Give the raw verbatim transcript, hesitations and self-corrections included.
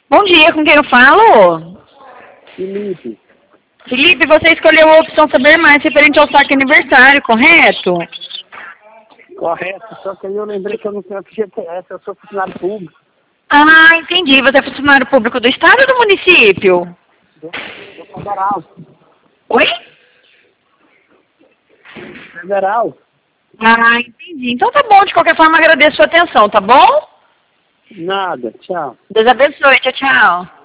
Bom dia, com quem eu falo? Felipe. Felipe, você escolheu a opção Saber Mais referente ao saque aniversário, correto? Correto, só que aí eu lembrei que eu não tenho G P S, eu sou funcionário público. Ah, entendi. Você é funcionário público do estado ou do município? Do, do federal. Oi? Federal. Ah, entendi. Então tá bom, de qualquer forma agradeço a sua atenção, tá bom? Nada, tchau. Deus abençoe, tchau, tchau.